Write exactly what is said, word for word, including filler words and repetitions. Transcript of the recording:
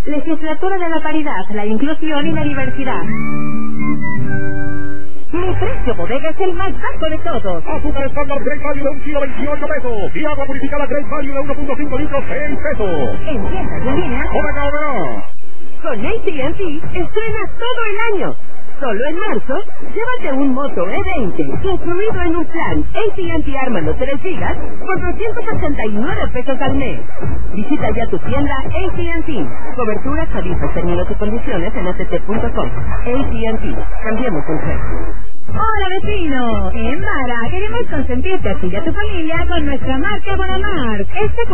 Legislatura de la Paridad, la Inclusión y la Diversidad. Mi precio bodega es el más bajo de todos. Azúcar estándar Great Value de un kilo veintiocho pesos. Y agua purificada Great Value de uno punto cinco litros seis pesos. En tiendas de línea. ¡Bodega Aurrerá! Con A T and T estrenas todo el año. Solo en marzo, llévate un Moto E veinte, incluido en un plan A T and T Ármalo tres gigas por doscientos ochenta y nueve pesos al mes. Visita ya tu tienda A T and T. Cobertura, tarifas, términos y condiciones en a t t punto com. A T and T. Cambiemos el precio. ¡Hola, vecino! En Mara queremos consentirte a ti y a tu familia con nuestra marca Bonamark. Este